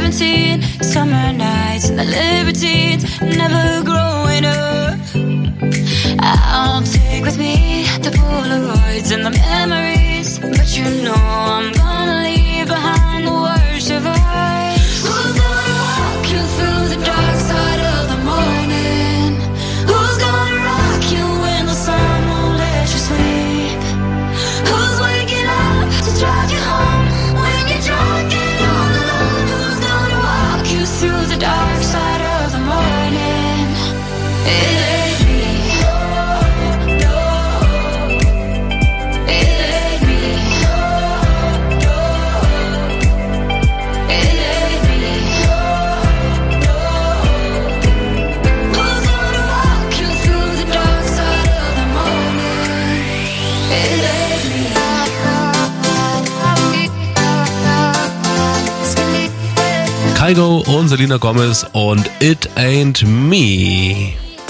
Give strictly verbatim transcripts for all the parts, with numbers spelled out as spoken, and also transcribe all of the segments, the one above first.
seventeen, summer nights and the libertines, never growing up. I'll take with me the Polaroids and the memories, but you know I'm gonna leave behind the worst of us. Who's gonna walk you through the dark side of the morning? Who's gonna rock you when the sun won't let you sleep? Who's waking up to drive you home when you're drunk and all alone? Who's gonna walk you through the dark side of the morning? It ain't me. No, no. It ain't me. No, no. It ain't me. No, no. Who's gonna walk you through the dark side of the morning? It ain't me. Kygo und Selena Gomez und It Ain't Me.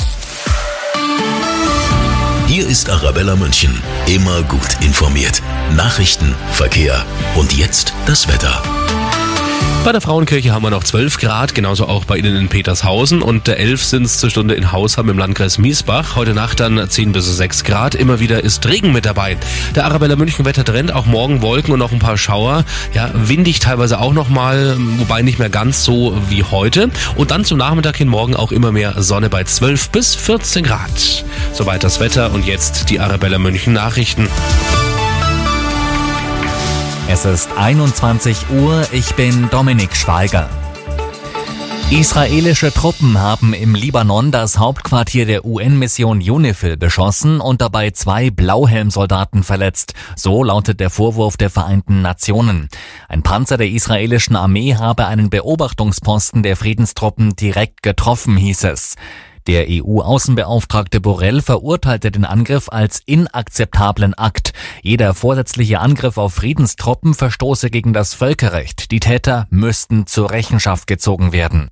Hier ist Arabella München. Immer gut informiert. Nachrichten, Verkehr und jetzt das Wetter. Bei der Frauenkirche haben wir noch zwölf Grad, genauso auch bei Ihnen in Petershausen und elf sind es zur Stunde in Hausham im Landkreis Miesbach. Heute Nacht dann zehn bis sechs Grad, immer wieder ist Regen mit dabei. Der Arabella München Wettertrend, auch morgen Wolken und noch ein paar Schauer. Ja, windig teilweise auch nochmal, wobei nicht mehr ganz so wie heute. Und dann zum Nachmittag hin morgen auch immer mehr Sonne bei zwölf bis vierzehn Grad. Soweit das Wetter und jetzt die Arabella München Nachrichten. Es ist einundzwanzig Uhr, ich bin Dominik Schweiger. Israelische Truppen haben im Libanon das Hauptquartier der U N-Mission UNIFIL beschossen und dabei zwei Blauhelmsoldaten verletzt. So lautet der Vorwurf der Vereinten Nationen. Ein Panzer der israelischen Armee habe einen Beobachtungsposten der Friedenstruppen direkt getroffen, hieß es. Der E U-Außenbeauftragte Borrell verurteilte den Angriff als inakzeptablen Akt. Jeder vorsätzliche Angriff auf Friedenstruppen verstoße gegen das Völkerrecht. Die Täter müssten zur Rechenschaft gezogen werden.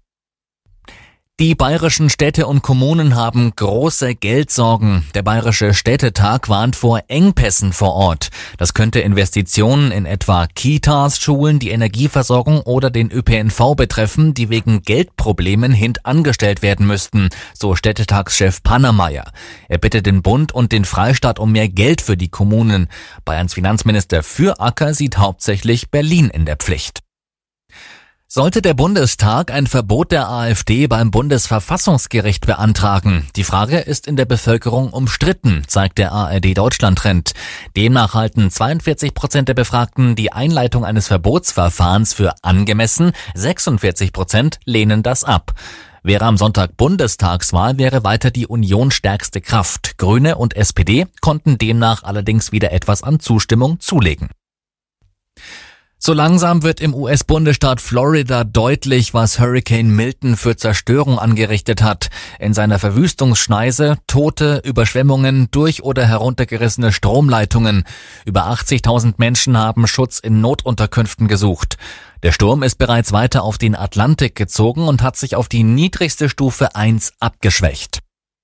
Die bayerischen Städte und Kommunen haben große Geldsorgen. Der Bayerische Städtetag warnt vor Engpässen vor Ort. Das könnte Investitionen in etwa Kitas, Schulen, die Energieversorgung oder den Ö P N V betreffen, die wegen Geldproblemen hintangestellt werden müssten, so Städtetagschef Pannermeier. Er bittet den Bund und den Freistaat um mehr Geld für die Kommunen. Bayerns Finanzminister Füracker sieht hauptsächlich Berlin in der Pflicht. Sollte der Bundestag ein Verbot der AfD beim Bundesverfassungsgericht beantragen? Die Frage ist in der Bevölkerung umstritten, zeigt der A R D-Deutschland-Trend. Demnach halten zweiundvierzig Prozent der Befragten die Einleitung eines Verbotsverfahrens für angemessen, sechsundvierzig Prozent lehnen das ab. Wäre am Sonntag Bundestagswahl, wäre weiter die Union stärkste Kraft. Grüne und S P D konnten demnach allerdings wieder etwas an Zustimmung zulegen. So langsam wird im U S-Bundesstaat Florida deutlich, was Hurricane Milton für Zerstörung angerichtet hat. In seiner Verwüstungsschneise Tote, Überschwemmungen, durch- oder heruntergerissene Stromleitungen. Über achtzigtausend Menschen haben Schutz in Notunterkünften gesucht. Der Sturm ist bereits weiter auf den Atlantik gezogen und hat sich auf die niedrigste Stufe eins abgeschwächt.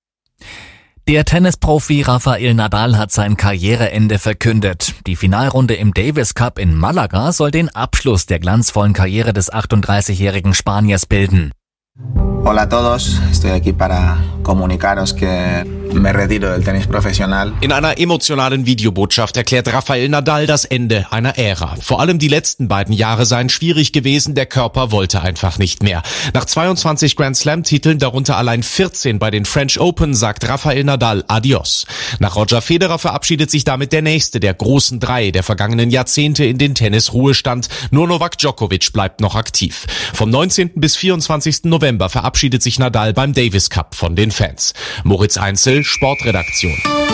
Der Tennisprofi Rafael Nadal hat sein Karriereende verkündet. Die Finalrunde im Davis Cup in Malaga soll den Abschluss der glanzvollen Karriere des achtunddreißigjährigen Spaniers bilden. Hola a todos, estoy aquí para comunicaros que me retiro del tenis profesional. In einer emotionalen Videobotschaft erklärt Rafael Nadal das Ende einer Ära. Vor allem die letzten beiden Jahre seien schwierig gewesen, der Körper wollte einfach nicht mehr. Nach zweiundzwanzig Grand Slam-Titeln, darunter allein vierzehn bei den French Open, sagt Rafael Nadal Adios. Nach Roger Federer verabschiedet sich damit der nächste der großen drei der vergangenen Jahrzehnte in den Tennisruhestand. Nur Novak Djokovic bleibt noch aktiv. Vom neunzehnten bis vierundzwanzigsten November verabschiedet sich Nadal beim Davis Cup von den Fans. Moritz Einzel, Sportredaktion.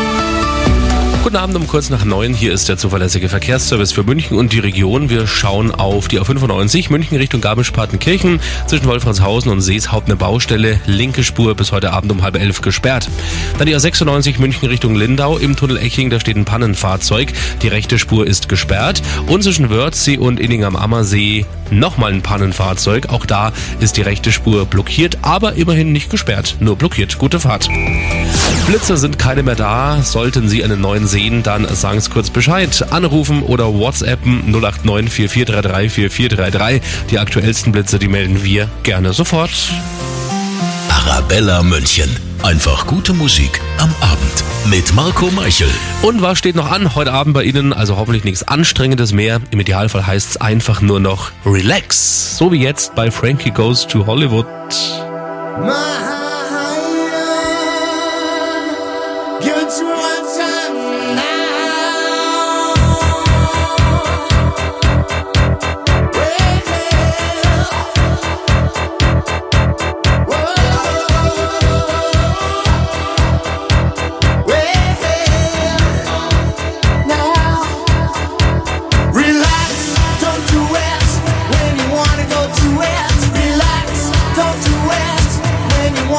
Guten Abend um kurz nach neun. Hier ist der zuverlässige Verkehrsservice für München und die Region. Wir schauen auf die A fünfundneunzig München Richtung Garmisch-Partenkirchen. Zwischen Wolfratshausen und Seeshaupt eine Baustelle. Linke Spur bis heute Abend um halb elf gesperrt. Dann die A sechsundneunzig München Richtung Lindau. Im Tunnel Eching, da steht ein Pannenfahrzeug. Die rechte Spur ist gesperrt. Und zwischen Wörthsee und Inning am Ammersee nochmal ein Pannenfahrzeug. Auch da ist die rechte Spur blockiert, aber immerhin nicht gesperrt. Nur blockiert. Gute Fahrt. Blitzer sind keine mehr da. Sollten Sie einen neuen sehen, dann sagen Sie kurz Bescheid. Anrufen oder WhatsAppen null acht neun vier vier drei drei vier vier drei drei. Die aktuellsten Blitze, die melden wir gerne sofort. Arabella München. Einfach gute Musik am Abend mit Marco Meichel. Und was steht noch an heute Abend bei Ihnen? Also hoffentlich nichts Anstrengendes mehr. Im Idealfall heißt es einfach nur noch Relax. So wie jetzt bei Frankie Goes to Hollywood. When you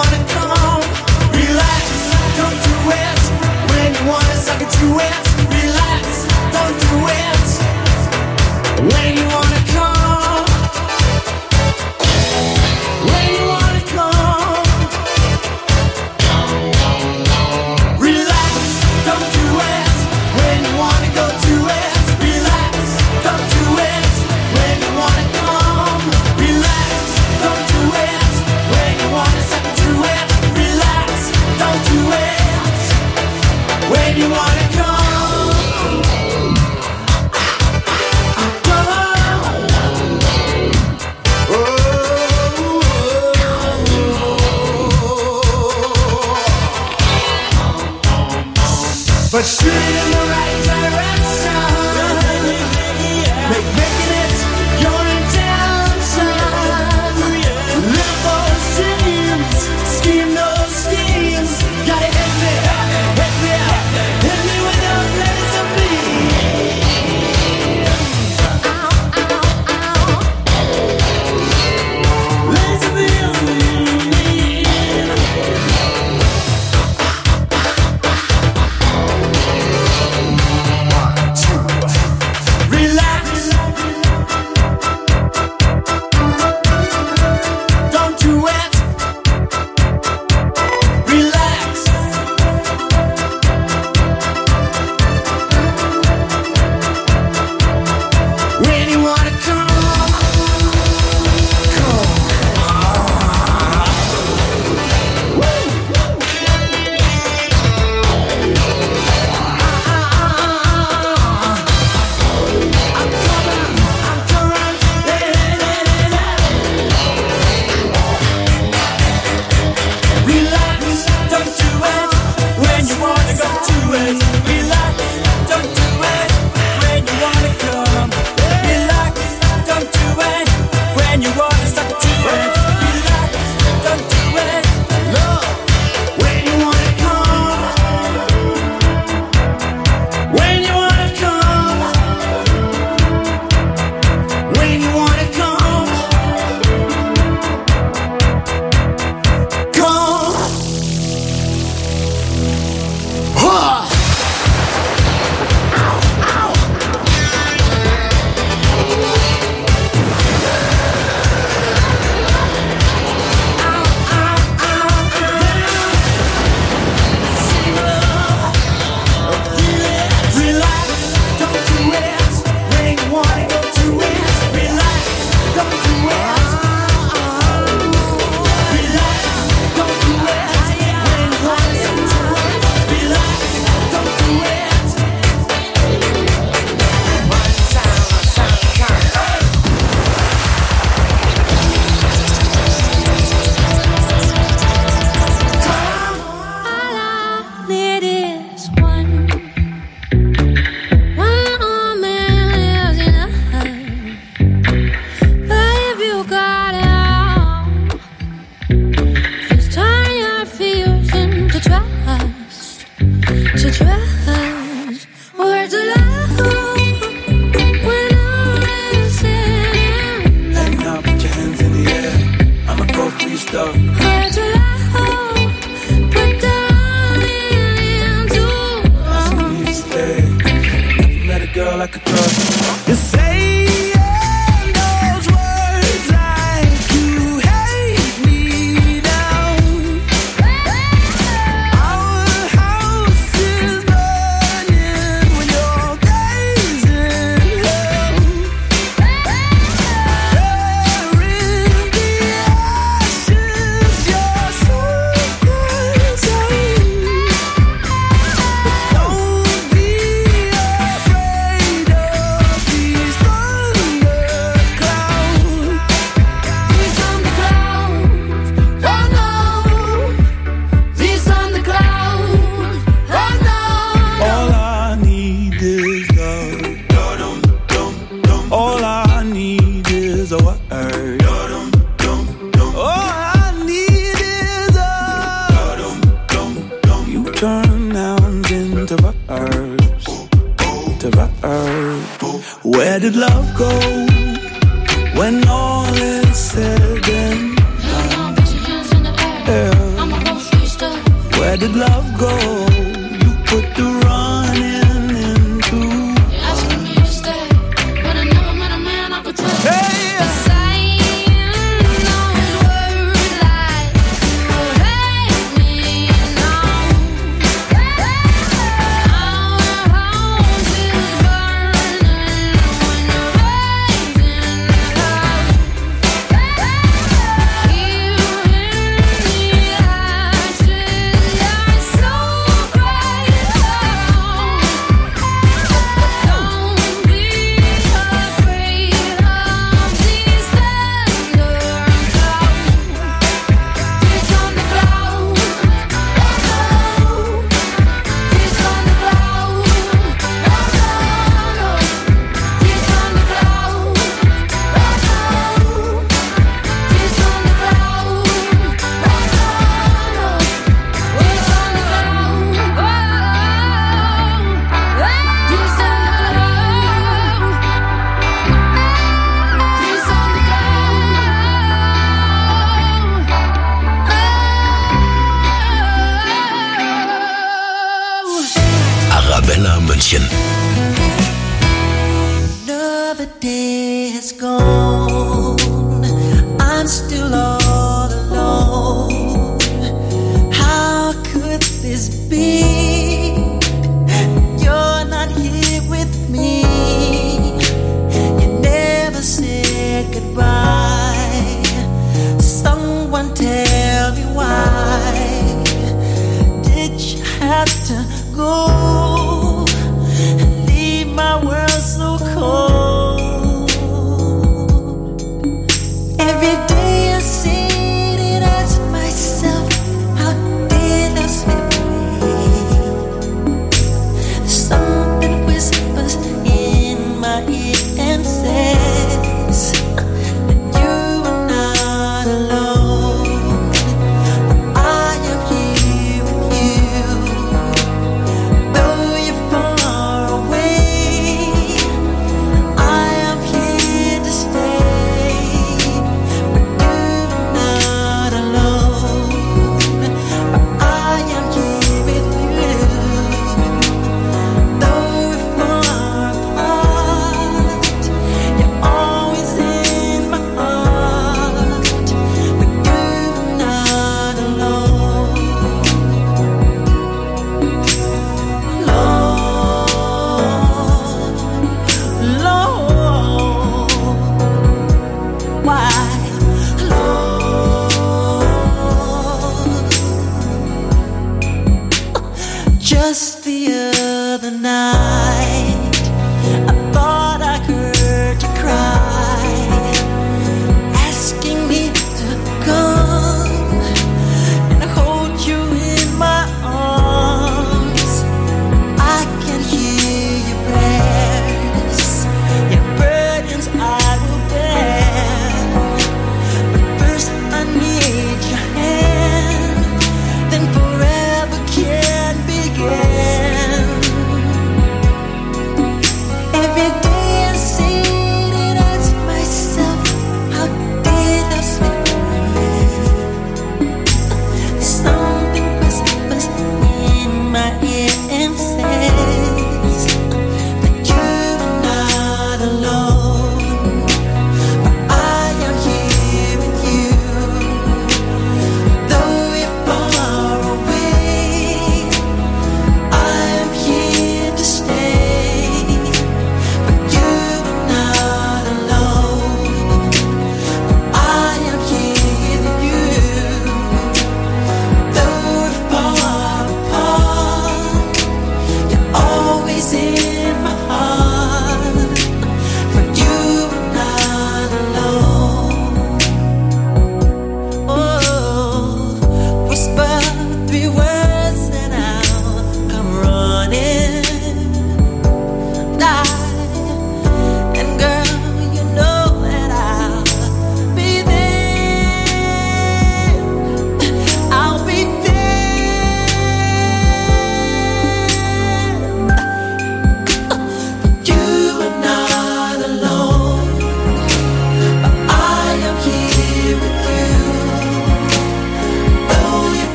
earth. All I need is a. You turn nouns into verbs, to verbs. Where did love go when all is said and done? Yeah. Where did love go? You put the running into. Asking me to stay, but I never met a man I could trust. Hey. Arabella München. Another day has gone. I'm still all alone. How could this be? You're not here with me. You never said goodbye. Someone tell me why did you have to go and leave my world so cold? Every day I sit and ask myself, how did I slip away? Something whispers in my ear and says that you are not alone. I am here with you. Though you're far away, I am here to stay.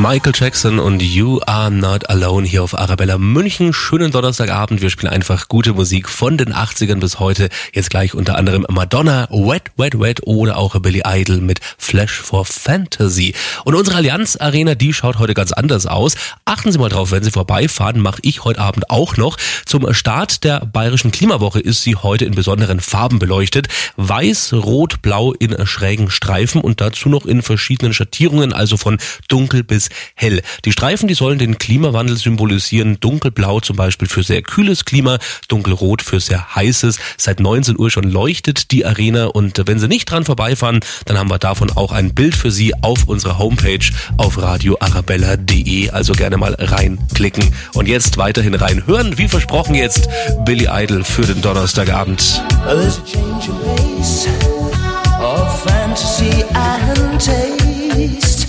Michael Jackson und You Are Not Alone hier auf Arabella München. Schönen Donnerstagabend. Wir spielen einfach gute Musik von den achtzigern bis heute. Jetzt gleich unter anderem Madonna, Wet, Wet, Wet oder auch Billy Idol mit Flash for Fantasy. Und unsere Allianz Arena, die schaut heute ganz anders aus. Achten Sie mal drauf, wenn Sie vorbeifahren, mache ich heute Abend auch noch. Zum Start der Bayerischen Klimawoche ist sie heute in besonderen Farben beleuchtet. Weiß, Rot, Blau in schrägen Streifen und dazu noch in verschiedenen Schattierungen, also von dunkel bis hell. Die Streifen, die sollen den Klimawandel symbolisieren. Dunkelblau zum Beispiel für sehr kühles Klima, dunkelrot für sehr heißes. Seit neunzehn Uhr schon leuchtet die Arena und wenn Sie nicht dran vorbeifahren, dann haben wir davon auch ein Bild für Sie auf unserer Homepage auf radio arabella punkt de. Also gerne mal reinklicken. Und jetzt weiterhin reinhören, wie versprochen jetzt Billy Idol für den Donnerstagabend. There's a change in pace of fantasy and taste.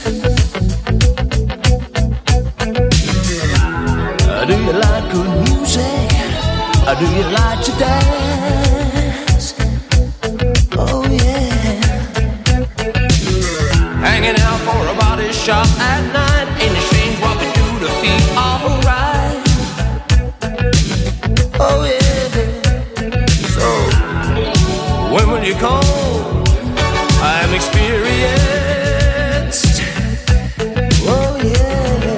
Do you like good music? Or do you like to dance? Oh yeah. Hanging out for a body shop at night. Ain't ashamed what we do to feel alright. Oh yeah. So when will you come? I'm experienced. Oh yeah.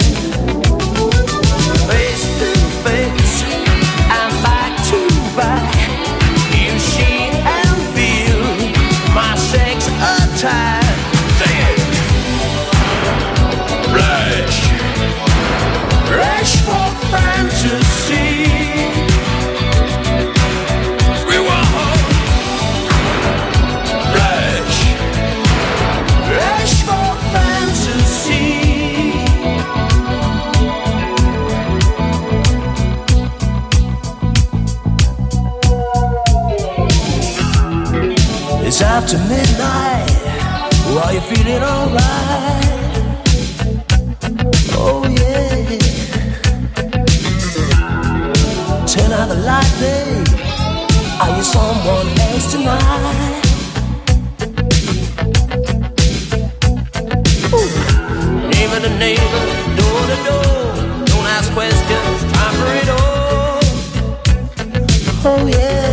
It's after midnight, are you feeling alright? Oh yeah. Turn out the light, babe. Are you someone else tonight? Ooh. Neighbor to neighbor, door to door. Don't ask questions, time for it all. Oh yeah.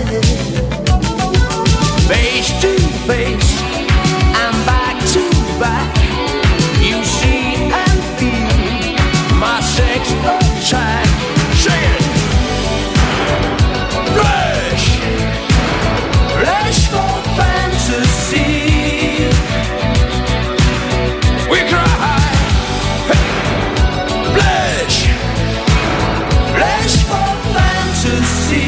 Face to face, and back to back. You see and feel my sex attract. Say it. Flash, flash for fantasy. We cry. Hey. Flash, flash for fantasy.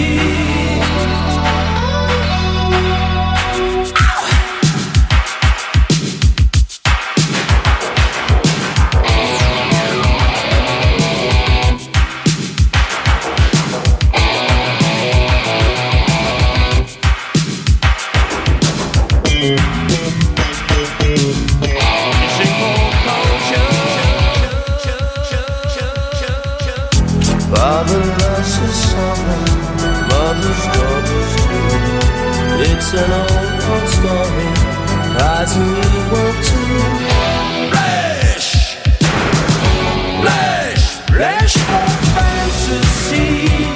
Father loves his son, mother's daughters too. It's an old, old story, cries and you want to. Flash, flash, flash for fantasy.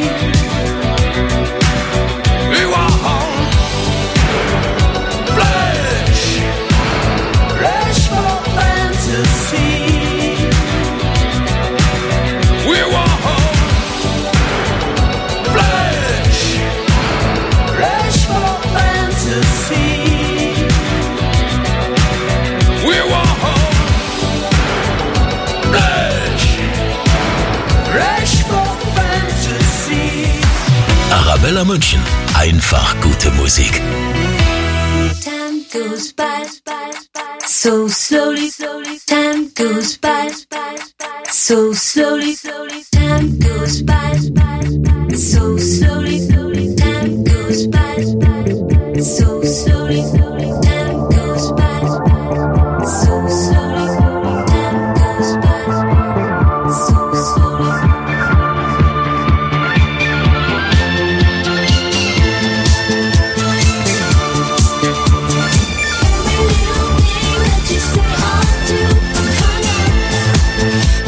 We want home. Flash, flash for fantasy. We want home. Arabella München. Einfach gute Musik. Time goes by so slowly. Time goes by so slowly. Time goes by so slowly. Time goes by so slowly. Time goes by so slowly. Time goes by so slowly. Every little thing that you say or do, I'm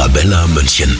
Arabella München.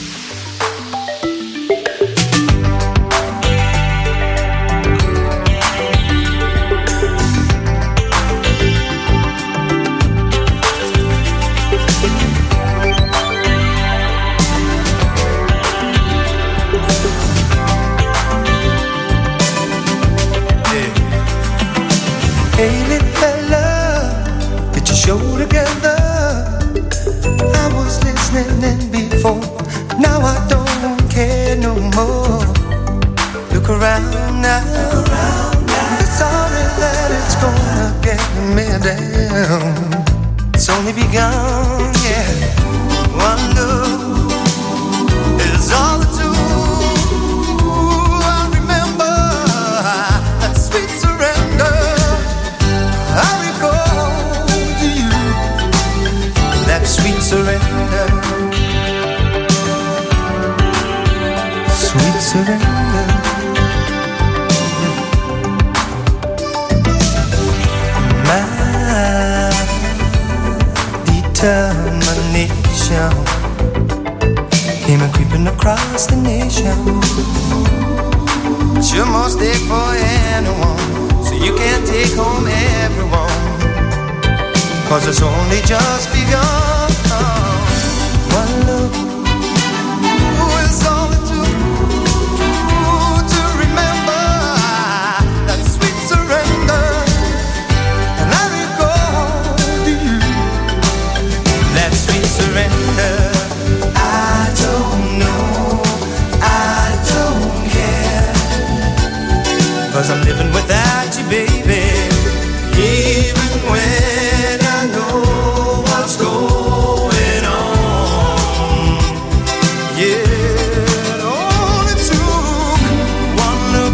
Hey little fella, get your show together. I was listening before, now I don't care no more. Look around now, Look around now. It's sorry that it's gonna get me down. It's only begun, yeah. One look is all it took. I remember that sweet surrender. I recall to you that sweet surrender, sweet surrender. My determination came a creeping across the nation. Sure must stay for anyone, so you can't take home everyone, 'cause it's only just begun. One look is all it took to remember that sweet surrender. And I recall to you that sweet surrender. I don't know, I don't care, 'cause I'm living without you, baby. Even when I know what's going on. Yeah, it only took one look,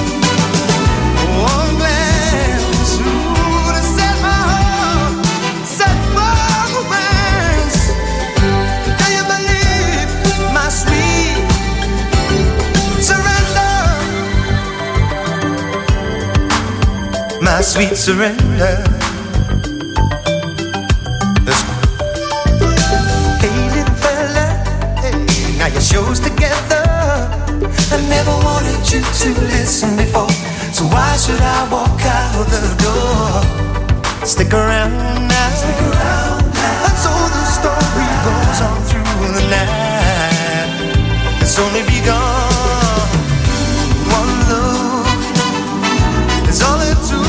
one glance, ooh, to set my heart, set my romance. Do you believe my sweet surrender? My sweet surrender. Listen. Hey little fella, hey, now your show's together. I never wanted you to listen before, so why should I walk out the door? Stick around now, Stick around now. And so the story goes on through the night. It's only begun. One look is all it took.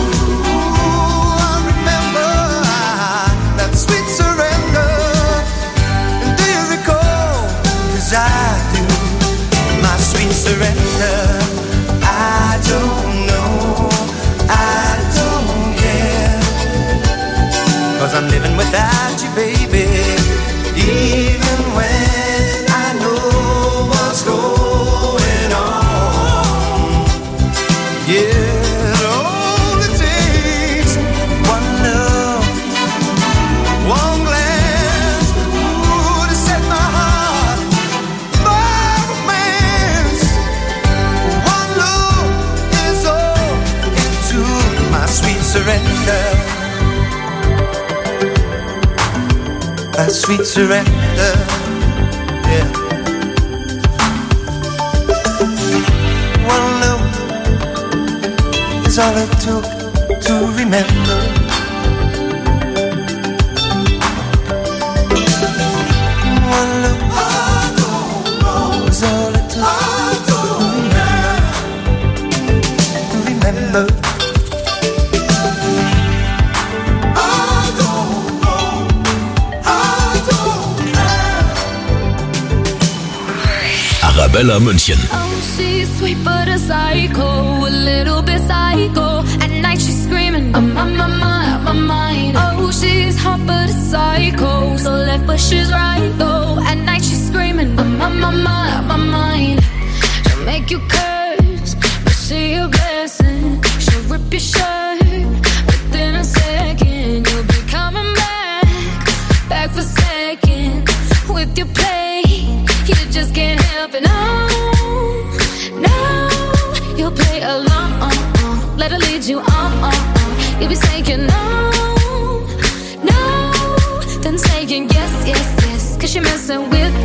I do, my sweet surrender. I don't know, I don't care, 'cause I'm living without you, baby. Even when I know what's going on. Yeah, it only takes one love, one glance, ooh, to set my heart. Sweet surrender, a sweet surrender, yeah. One look is all it took to remember. One look is all it took to remember, to remember. Arabella München. Oh, she's sweet but a psycho, a little bit psycho. At night she's screaming, I'm on my mind, my mind. Oh, she's hot but a psycho, so left but she's right though. At night she's screaming, I'm on my mind, my mind. She'll make you curse, but she a blessing. She'll rip your shirt within a second. You'll be coming back, back for second with your play. You just can't help it, no, no. You'll play along, let her lead you on, you'll be saying no, no, then saying yes, yes, yes, 'cause you're messing with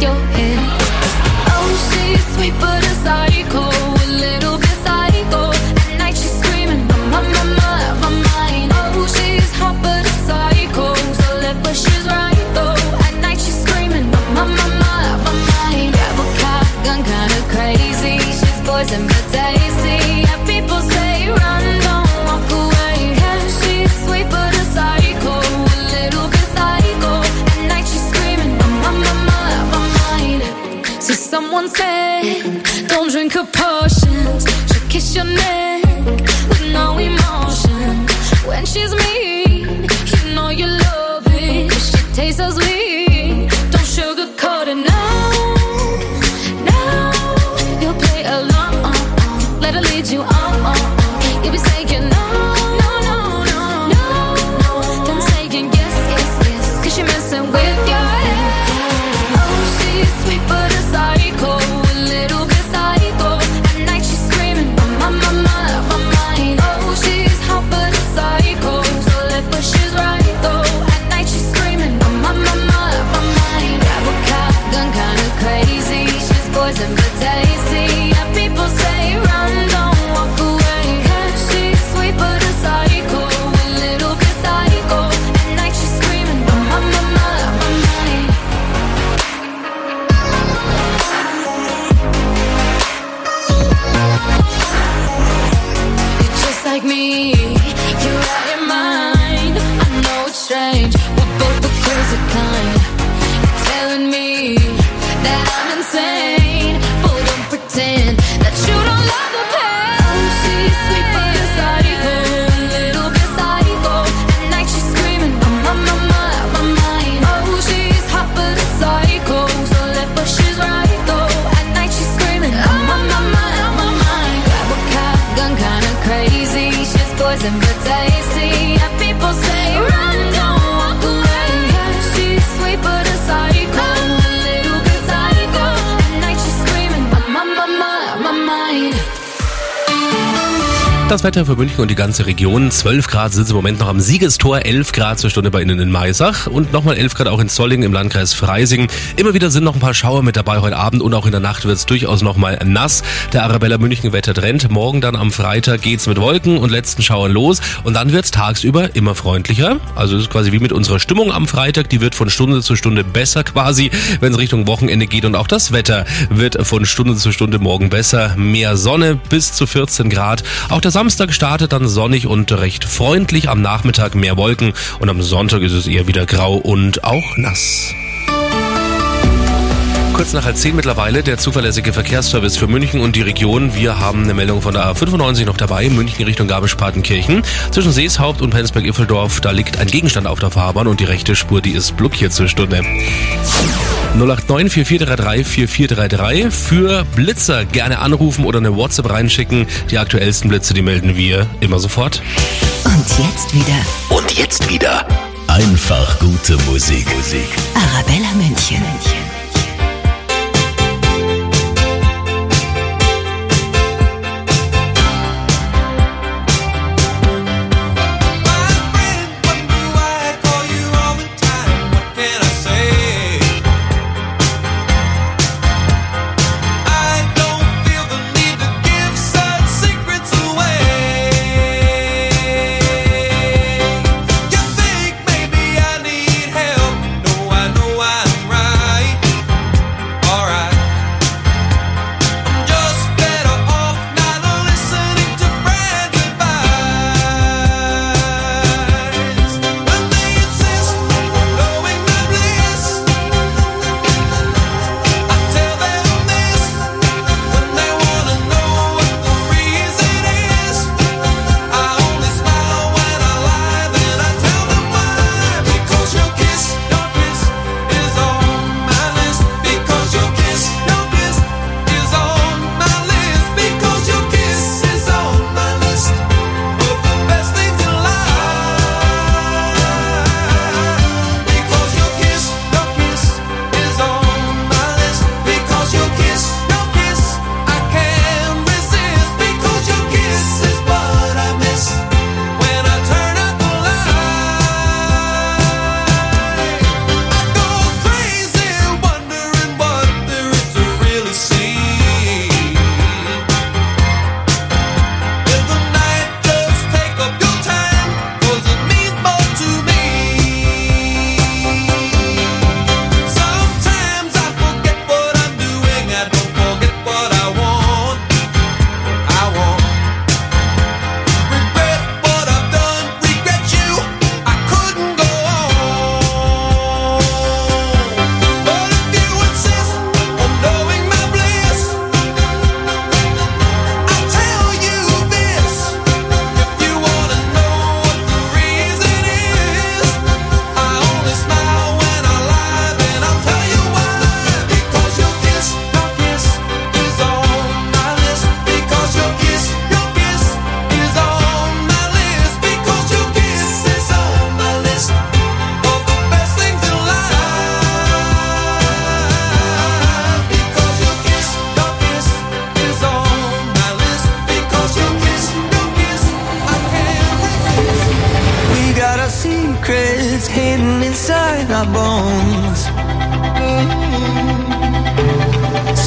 sweet but a psycho, a little bit psycho. At night she's screaming, my, my, my, my, my mind. Oh, she's hot but a psycho, so left but she's right though. At night she's screaming, my, my, my, my, my mind. Grab a cop gun, kinda crazy. She's poison but tasty. Yeah, people say run, don't walk away. Yeah, she's sweet but a psycho, a little bit psycho. At night she's screaming, my, my, my, my, my mind. So someone said, don't drink her potions. She'll kiss your neck with no emotion. When she's mean, you know you love it, 'cause she tastes so sweet. Don't sugarcoat it now, now. You'll play along, let her lead you on. You'll be saying no, no, no, no, no, no. Then saying yes, yes, yes, 'cause you're messing with your head. Oh, she's sweet but a psycho, a little bit psycho. At night she's screaming, my, my, my, my, my mind. Oh, she's hot but a psycho, so left but she's right though. At night she's screaming, my, my, my, my, my mind. Grab a cop gun, kinda crazy. She's poison but tasty. Yeah, people say run, don't walk away. Yeah, she's sweet but a psycho, a little bit psycho. At night she's screaming, my, my, my, my, my mind. You're just like me, you're out your mind. I know it's strange, we're both the crazy kind. You're telling me that I'm insane, but don't pretend that you don't love the pain. Oh, she's sweet but a psycho, a little bit psycho. At night she's screaming, my, my, my, my, my mind. Oh, she's hot but a psycho, so left but she's right though. At night she's screaming, oh, my, my, my, my mind. Grab a cop gun, kinda crazy. She's poison but tasty. Yeah, people say run, don't walk away. Yeah, she's sweet but a psycho, a little bit psycho. At night she's screaming, my, my, my, my, my mind. Das Wetter für München und die ganze Region. zwölf Grad sind es im Moment noch am Siegestor, elf Grad zur Stunde bei Ihnen in Maisach und nochmal elf Grad auch in Zolling im Landkreis Freising. Immer wieder sind noch ein paar Schauer mit dabei heute Abend und auch in der Nacht wird es durchaus nochmal nass. Der Arabella München Wettertrend. Morgen dann am Freitag geht's mit Wolken und letzten Schauern los und dann wird's tagsüber immer freundlicher. Also es ist quasi wie mit unserer Stimmung am Freitag. Die wird von Stunde zu Stunde besser quasi, wenn es Richtung Wochenende geht und auch das Wetter wird von Stunde zu Stunde morgen besser. Mehr Sonne bis zu vierzehn Grad. Auch der Samstag startet dann sonnig und recht freundlich, am Nachmittag mehr Wolken und am Sonntag ist es eher wieder grau und auch nass. Kurz nach halb zehn mittlerweile der zuverlässige Verkehrsservice für München und die Region. Wir haben eine Meldung von der A fünfundneunzig noch dabei, München Richtung Garmisch-Partenkirchen. Zwischen Seeshaupt und Penzberg-Iffeldorf, da liegt ein Gegenstand auf der Fahrbahn und die rechte Spur, die ist blockiert zur Stunde. null acht neun vier vier drei drei vier vier drei drei. Für Blitzer gerne anrufen oder eine WhatsApp reinschicken. Die aktuellsten Blitze, die melden wir immer sofort. Und jetzt wieder Und jetzt wieder einfach gute Musik. Musik. Arabella München. You think maybe I need help? No, I know I'm right.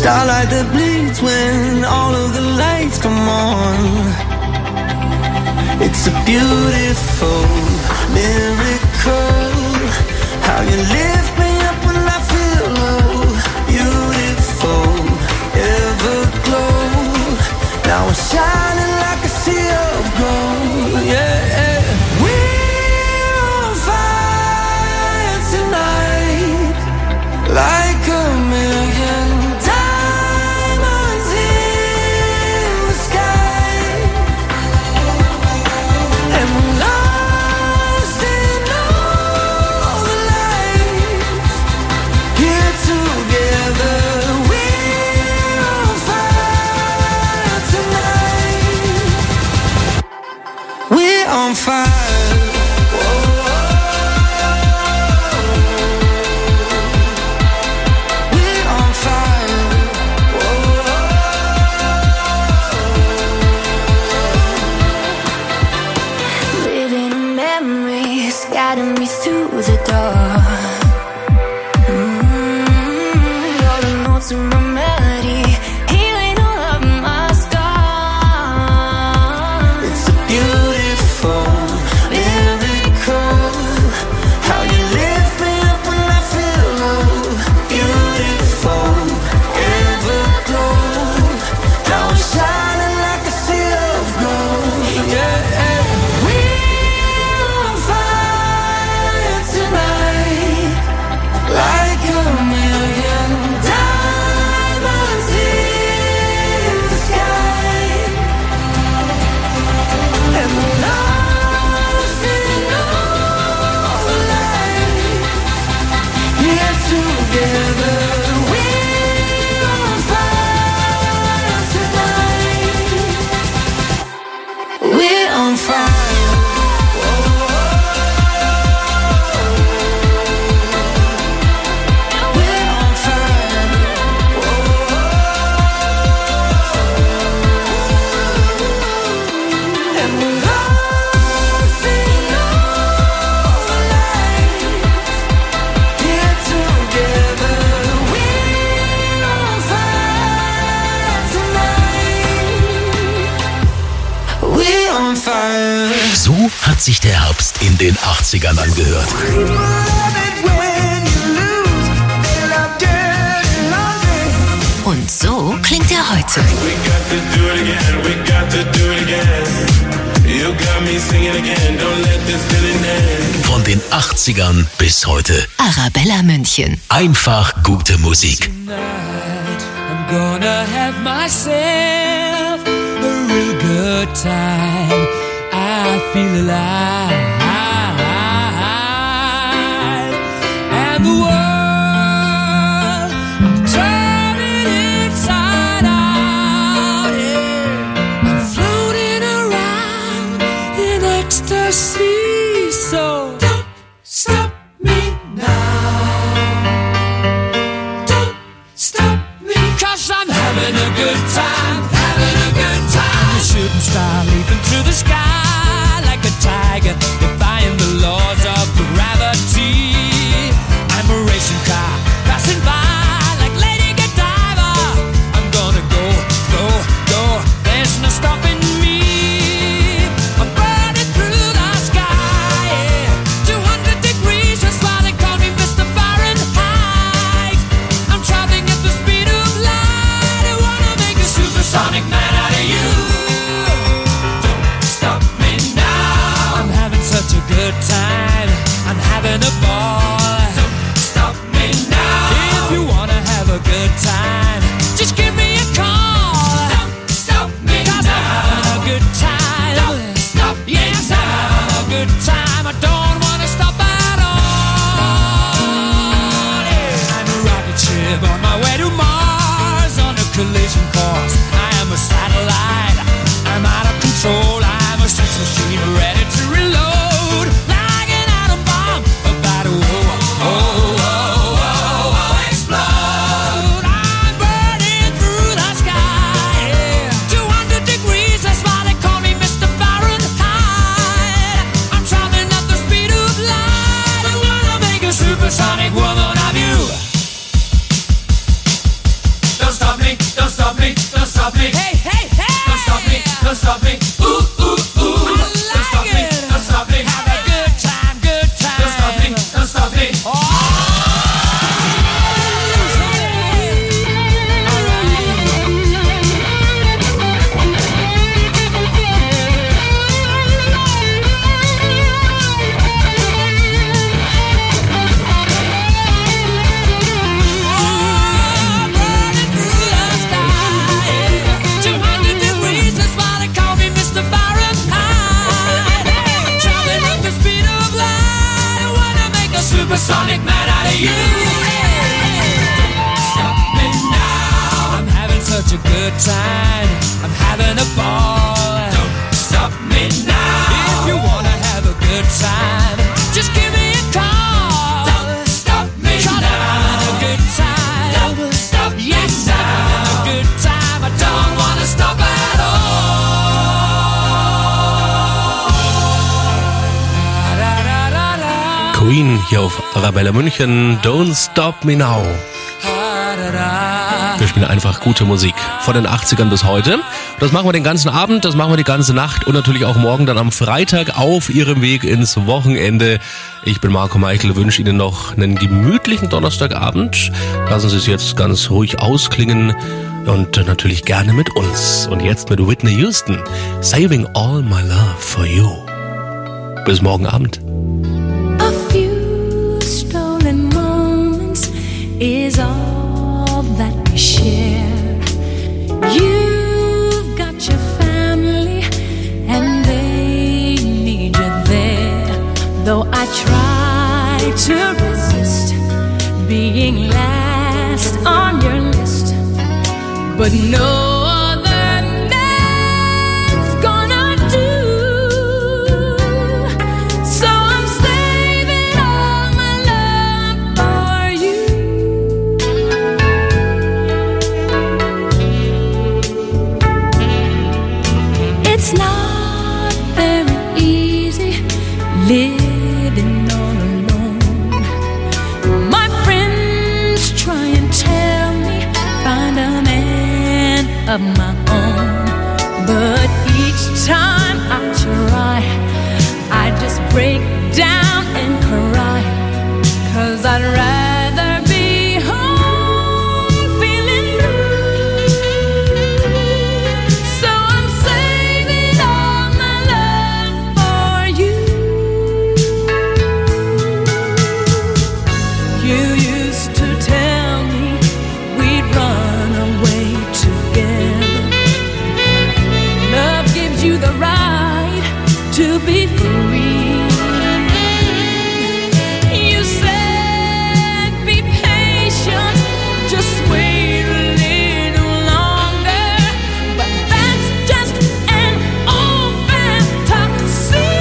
Starlight that bleeds when all of the lights come on. It's a beautiful miracle how you lift me up when I feel low. Beautiful everglow. Now we're shining like a sea of gold. Yeah, we're on fire tonight, like a million diamonds in the sky, and we're lost in all the lights. Here together, we're on fire tonight. We're on fire. Guiding me through the dark. Mm-hmm. You're the notes in my melody, healing all of my scars. It's a beautiful miracle how you lift me up when I feel low. Beautiful everglow. Now I'm shining like a sea of gold. Yeah. Like a million diamonds in the sky, and we're lost in all the lights. Here together, we're on fire tonight. We're on fire. So hat sich der Herbst in den achtzigern angehört. Und so klingt er heute. Von den achtzigern bis heute. Arabella München. Einfach gute Musik. I'm gonna have myself a real good time. I feel alive, and the world, I'm turning inside out, yeah. I'm floating around in ecstasy, so don't stop me now, don't stop me, 'cause I'm having a good time, having a good time. The shooting star leaping through the sky, tiger, defying the laws of gravity. I'm a racing car passing by like Lady Godiva. I'm gonna go, go, go. There's no stopping me. I'm burning through the sky, yeah. two hundred degrees, that's why they call me Mister Fahrenheit. I'm traveling at the speed of light. I wanna make a supersonic man out of you. Such a good time, I'm having a ball. Don't stop me now. If you wanna have a good time, just give me a call. Don't stop me 'cause now. I'm having a good time. Don't stop me yes, now. I'm having a good time. I don't wanna stop at all. Yeah. I'm a rocket ship on my way to Mars on a collision course. I am a satellite. I'm out of control. I'm a sex machine ready to reload. Supersonic woman of you. Don't stop me. hier auf Arabella München. Don't Stop Me Now. Wir spielen einfach gute Musik von den achtzigern bis heute. Das machen wir den ganzen Abend, das machen wir die ganze Nacht und natürlich auch morgen dann am Freitag auf Ihrem Weg ins Wochenende. Ich bin Marco Meichel, wünsche Ihnen noch einen gemütlichen Donnerstagabend. Lassen Sie es jetzt ganz ruhig ausklingen und natürlich gerne mit uns. Und jetzt mit Whitney Houston, Saving All My Love For You. Bis morgen Abend. A few stolen moments is all that we share. You've got your family and they need you there. Though I try to resist being last on your list, but no living all alone. My friends try and tell me find a man of my own, but each time I try, I just break down and cry, 'cause I'd rather be home feeling blue. So I'm saving all my love for you. You used to tell me we'd run away together. Love gives you the right to be free. You said be patient, just wait a little longer, but that's just an old fantasy.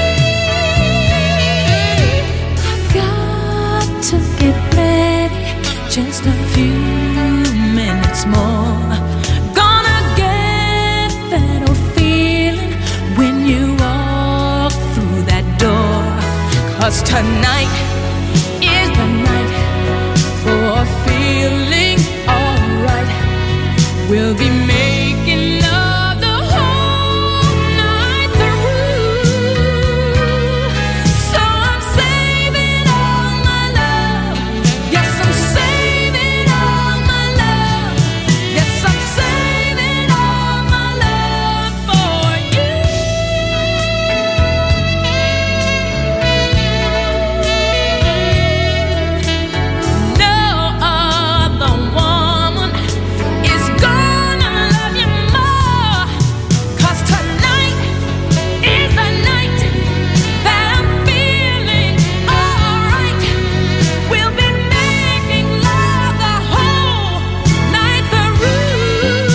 I've got to get ready, just a few minutes more. Gonna get that old feeling when you walk through that door. 'Cause tonight is the night for feeling alright. We'll be making love the whole night through. So I'm saving all my love. Yes, I'm saving all my love. Yes, I'm saving all my love for you. No other woman is gonna love you more. 'Cause tonight is the night that I'm feeling alright. We'll be making love the whole night through.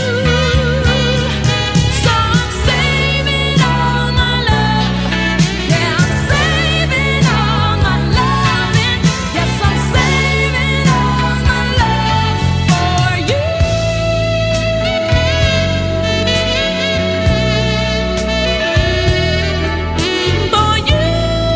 So I'm saving all my love. Yeah, I'm saving all my loving. Yes, I'm saving all my love for you. For you.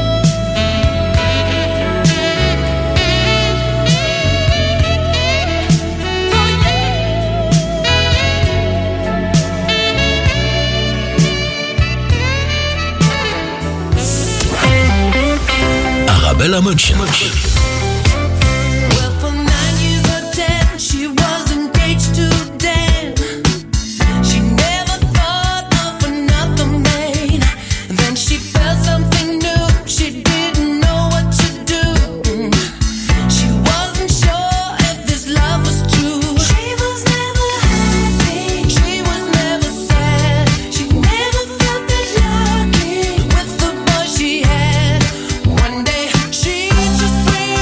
Arabella München. Well, for nine years or ten, she was engaged to Dan. She never thought of another man. Then she felt something new. She didn't know what to do. She wasn't sure if this love was true. She was never happy. She was never sad. She never felt that lucky with the boy she had. One day she just realized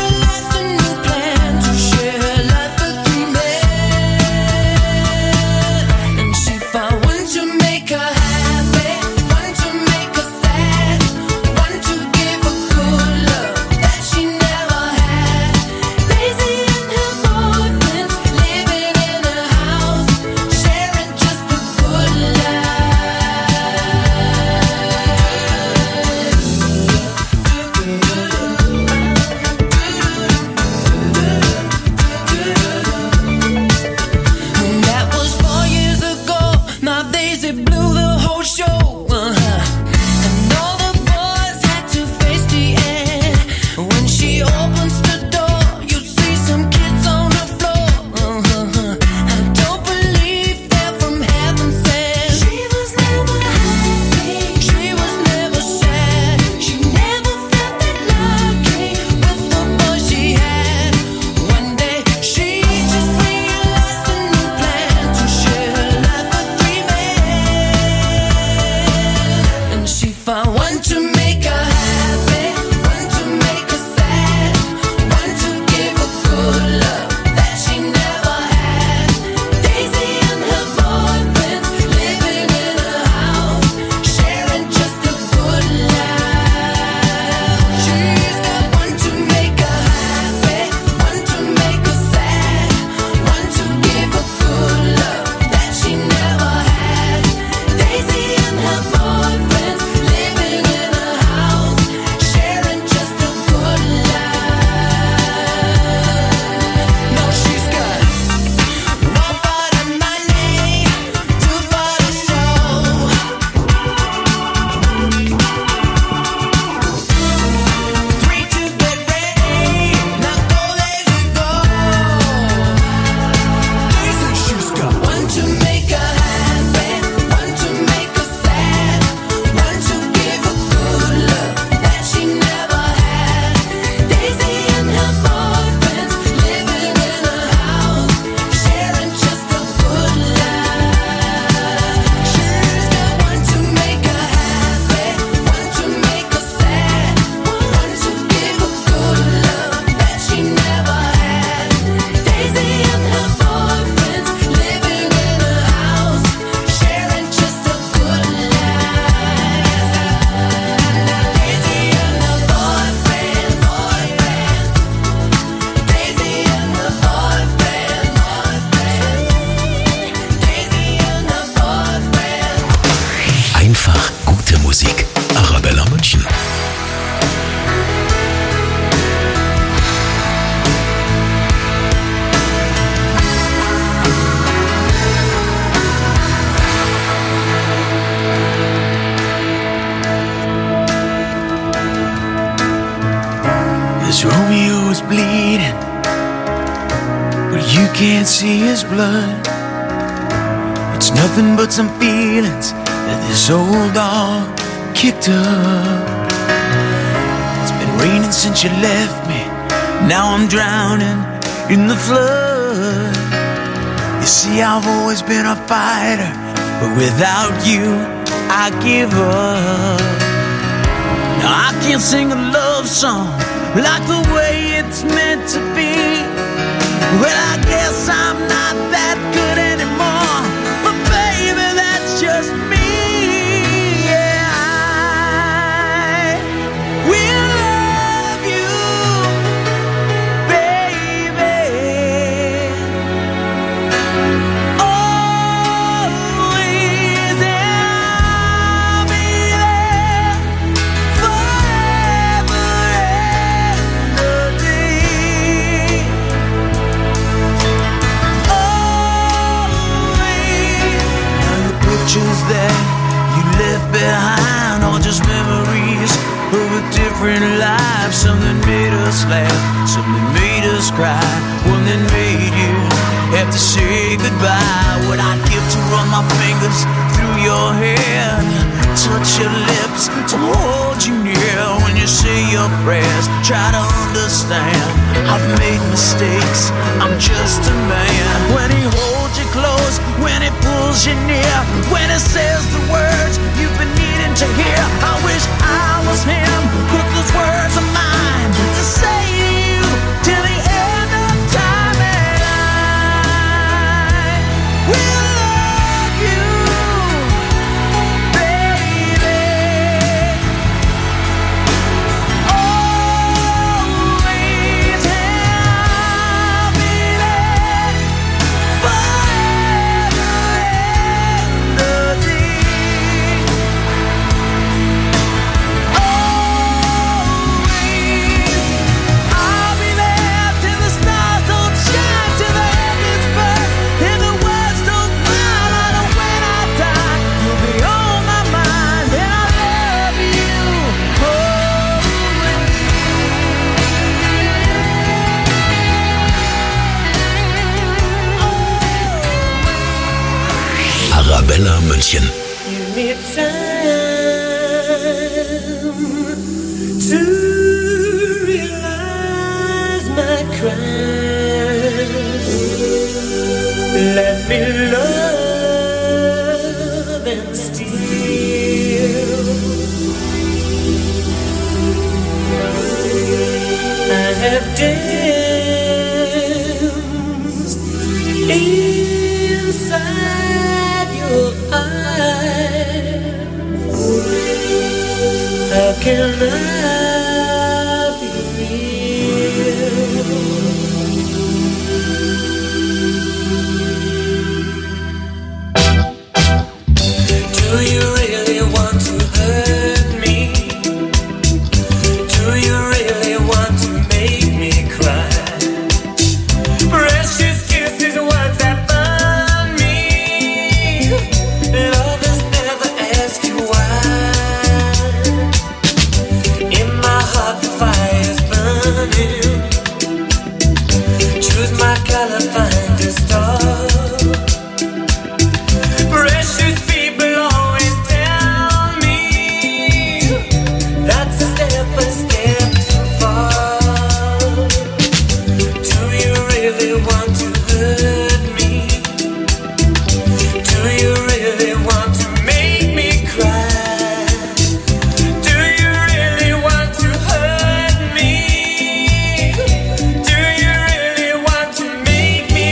You can't see his blood. It's nothing but some feelings that this old dog kicked up. It's been raining since you left me. Now I'm drowning in the flood. You see, I've always been a fighter, but without you, I give up. Now I can't sing a love song like the way it's meant to be. Well, I guess I'm not that good anymore, but baby, that's just me. Yeah, I will love you, baby, always, I'll be there forever and a day. Pictures that you left behind, all just memories of a different life. Something made us laugh, something made us cry, one that made you have to say goodbye. What I'd give to run my fingers through your hair, touch your lips, to hold you near when you say your prayers. Try to understand, I've made mistakes, I'm just a man. When he holds you close, when he pulls you near, when he says the words you've been needing to hear, I wish I was him, put those words of mine to say to you till the end of time. And I will love you, baby, always, I'll be there forever and a day. Always, I'll be there till the stars don't shine, till the heavens burst, and the words don't smile on when I die. You'll be on my mind, and I love you Arabella München. Give me time to realize my crimes. Let me love and steal. I have danced inside your eyes. How can I be real? Do you really want to hurt me? Do you really want to make me cry? Precious kisses, words that burn me. Lovers never ask you why. In my heart the fire's burning. Choose my color, find a star. Precious people always tell me that's a step, a step too far. Do you really want to hurt me? Do you really want to make me cry? Do you really want to hurt me? Do you really want to make me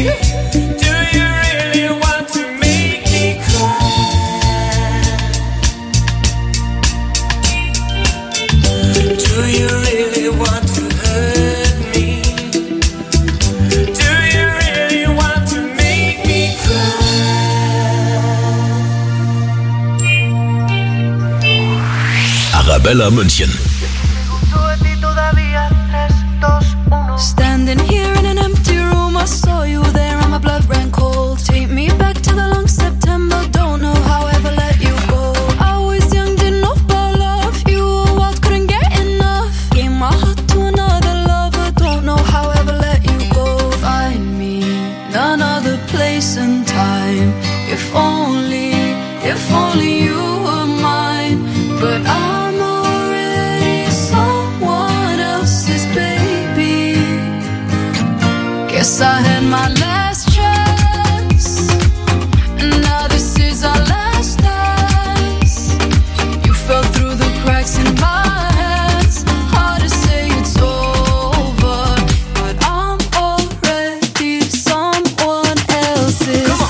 Do you really want to make me cry? Do you really want to hurt me? Do you really want to make me cry? Arabella München. Standing here in an empty room, I saw you there and my blood ran cold. Take me back to the long September, don't know how I ever let you go. I was young, didn't know about love, you were wild, couldn't get enough. Gave my heart to another lover, don't know how I ever let you go. Find me in another place and time, if only, if only you were mine. But I'm already someone else's baby. Guess I had my last chance, and now this is our last dance. You fell through the cracks in my hands. Hard to say it's over, but I'm already someone else's. Come on.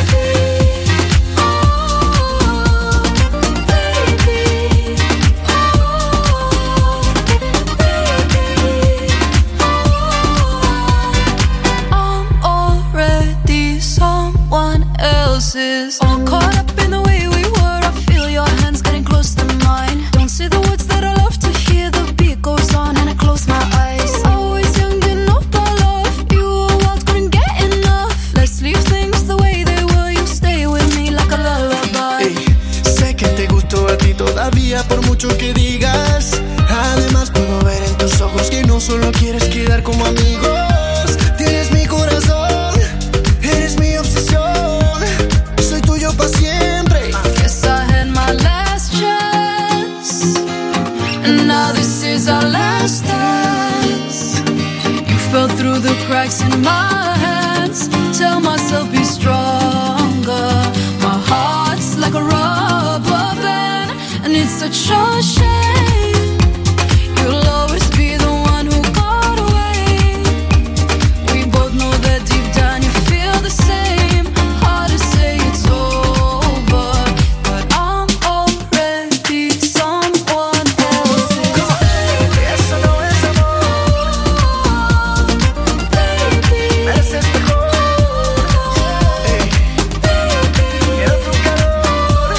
All caught up in the way we were. I feel your hands getting close to mine. Don't say the words that I love to hear. The beat goes on and I close my eyes. Always young, didn't know about love. You were wild, couldn't get enough. Let's leave things the way they were. You stay with me like a lullaby. Ey, sé que te gustó a ti todavía por mucho que digas. Además puedo ver en tus ojos que no solo quieres quedar como amigos. Tienes mi corazón, eres mi obsesión. Pa' siempre. Guess I had my last chance, and now this is our last dance. You fell through the cracks in my hands. Tell myself be stronger. My heart's like a rubber band, and it's such a shame. You'll always be the one who got away. We both know that deep down you feel the same. Hard to say it's over, but I'm already someone else's. Eso no es amor, baby. mereces mejor. Ey, quiero tu calor.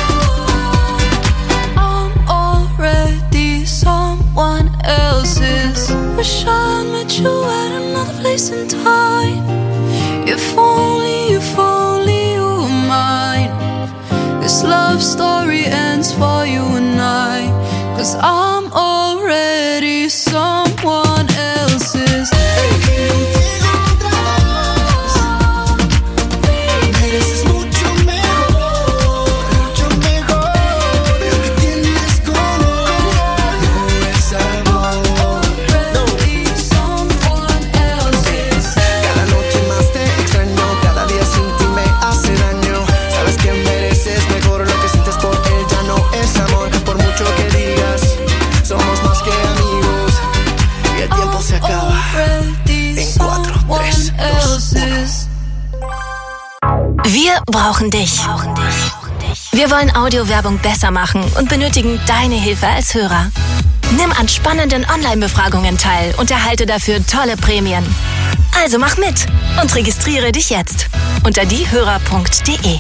I'm already someone else's. Wish I met you at another place and time. If only, if only you were mine. This love story ends for you and I, 'cause I'm already someone else's. Contigo otra vez. Mereces mucho mejor, mucho mejor. Lo que tienes conmigo no es amor. Already someone else's. Cada noche más te extraño, cada día sin ti me hace daño. Sabes que mereces mejor, lo que sientes por él ya no es amor. Por mucho que digas, somos más que amigos. Y el tiempo se acaba en cuatro, tres, dos, uno. Wir brauchen dich. Wir wollen Audiowerbung besser machen und benötigen deine Hilfe als Hörer. Nimm an spannenden Online-Befragungen teil und erhalte dafür tolle Prämien. Also mach mit und registriere dich jetzt unter diehörer punkt de.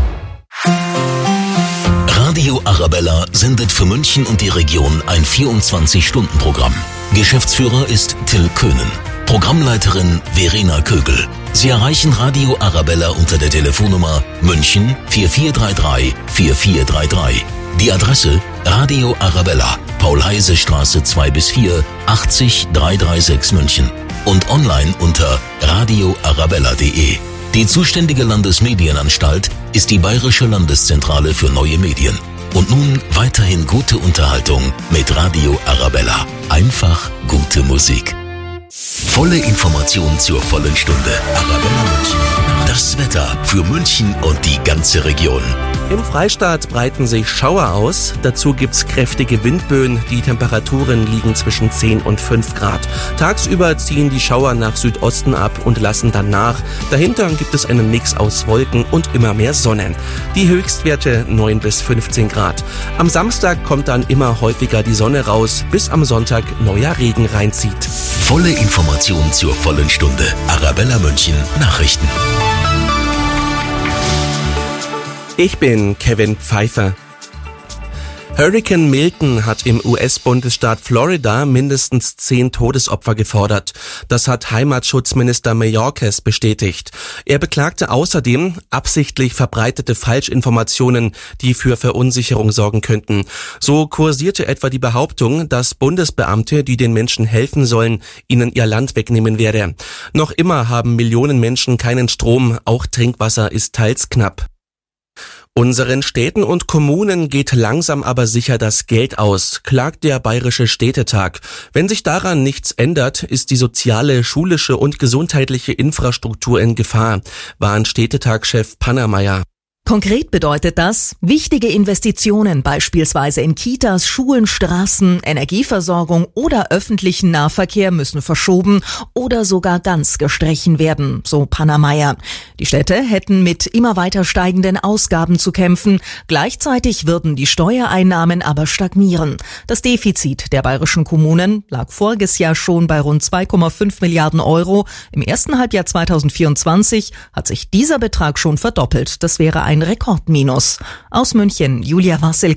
Radio Arabella sendet für München und die Region ein vierundzwanzig-Stunden-Programm. Geschäftsführer ist Till Köhnen. Programmleiterin Verena Kögel. Sie erreichen Radio Arabella unter der Telefonnummer München vier vier drei drei vier vier drei drei. Die Adresse Radio Arabella, Paul-Heise-Straße zwei bis vier, achtzig dreihundertsechsunddreißig München. Und online unter radio arabella punkt de. Die zuständige Landesmedienanstalt ist die Bayerische Landeszentrale für neue Medien. Und nun weiterhin gute Unterhaltung mit Radio Arabella. Einfach gute Musik. Volle Information zur vollen Stunde. Arabella München. Das Wetter für München und die ganze Region. Im Freistaat breiten sich Schauer aus. Dazu gibt's kräftige Windböen. Die Temperaturen liegen zwischen zehn und fünf Grad. Tagsüber ziehen die Schauer nach Südosten ab und lassen dann nach. Dahinter gibt es einen Mix aus Wolken und immer mehr Sonne. Die Höchstwerte neun bis fünfzehn Grad. Am Samstag kommt dann immer häufiger die Sonne raus, bis am Sonntag neuer Regen reinzieht. Volle Information zur vollen Stunde. Arabella München Nachrichten. Ich bin Kevin Pfeiffer. Hurrikan Milton hat im U S-Bundesstaat Florida mindestens zehn Todesopfer gefordert. Das hat Heimatschutzminister Mayorkas bestätigt. Er beklagte außerdem absichtlich verbreitete Falschinformationen, die für Verunsicherung sorgen könnten. So kursierte etwa die Behauptung, dass Bundesbeamte, die den Menschen helfen sollen, ihnen ihr Land wegnehmen werde. Noch immer haben Millionen Menschen keinen Strom, auch Trinkwasser ist teils knapp. Unseren Städten und Kommunen geht langsam aber sicher das Geld aus, klagt der Bayerische Städtetag. Wenn sich daran nichts ändert, ist die soziale, schulische und gesundheitliche Infrastruktur in Gefahr, warnt Städtetagschef Pannermeier. Konkret bedeutet das, wichtige Investitionen beispielsweise in Kitas, Schulen, Straßen, Energieversorgung oder öffentlichen Nahverkehr müssen verschoben oder sogar ganz gestrichen werden, so Pannermeier. Die Städte hätten mit immer weiter steigenden Ausgaben zu kämpfen. Gleichzeitig würden die Steuereinnahmen aber stagnieren. Das Defizit der bayerischen Kommunen lag voriges Jahr schon bei rund zwei Komma fünf Milliarden Euro. Im ersten Halbjahr zweitausendvierundzwanzig hat sich dieser Betrag schon verdoppelt. Das wäre ein Ein Rekordminus. Aus München, Julia Wassel.